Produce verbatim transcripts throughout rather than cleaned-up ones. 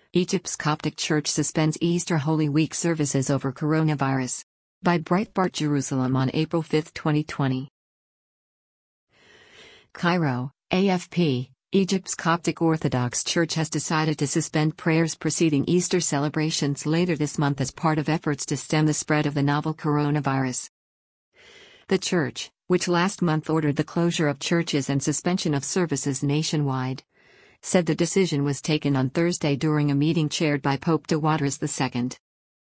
Egypt's Coptic Church suspends Easter Holy Week services over coronavirus. By Breitbart Jerusalem on April fifth, twenty twenty. Cairo, A F P. Egypt's Coptic Orthodox Church has decided to suspend prayers preceding Easter celebrations later this month as part of efforts to stem the spread of the novel coronavirus. The church, which last month ordered the closure of churches and suspension of services nationwide, said the decision was taken on Thursday during a meeting chaired by Pope Tawadros the Second.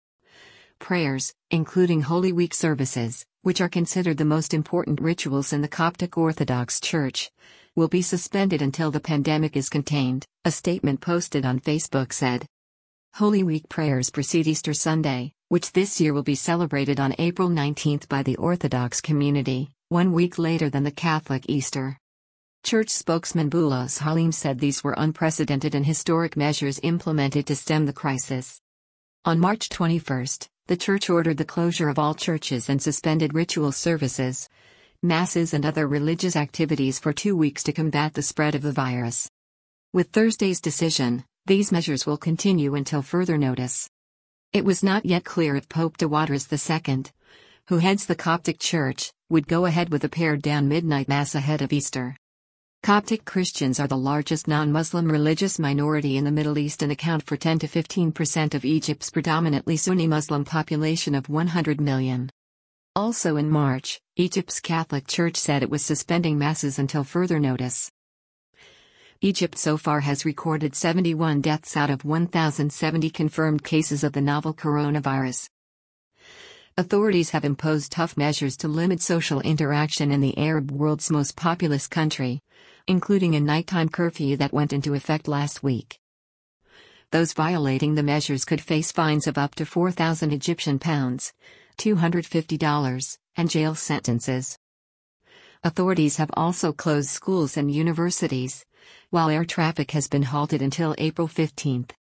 Prayers, including Holy Week services, which are considered the most important rituals in the Coptic Orthodox Church, will be suspended until the pandemic is contained, a statement posted on Facebook said. Holy Week prayers precede Easter Sunday, which this year will be celebrated on April nineteenth by the Orthodox community, one week later than the Catholic Easter. Church spokesman Boulos Halim said these were unprecedented and historic measures implemented to stem the crisis. On March twenty-first, the church ordered the closure of all churches and suspended ritual services, masses and other religious activities for two weeks to combat the spread of the virus. With Thursday's decision, these measures will continue until further notice. It was not yet clear if Pope Tawadros the Second, who heads the Coptic Church, would go ahead with a pared-down midnight mass ahead of Easter. Coptic Christians are the largest non-Muslim religious minority in the Middle East and account for ten to fifteen percent of Egypt's predominantly Sunni Muslim population of one hundred million. Also in March, Egypt's Catholic Church said it was suspending masses until further notice. Egypt so far has recorded seventy-one deaths out of one thousand seventy confirmed cases of the novel coronavirus. Authorities have imposed tough measures to limit social interaction in the Arab world's most populous country, including a nighttime curfew that went into effect last week. Those violating the measures could face fines of up to four thousand Egyptian pounds, two hundred fifty dollars, and jail sentences. Authorities have also closed schools and universities, while air traffic has been halted until April fifteenth.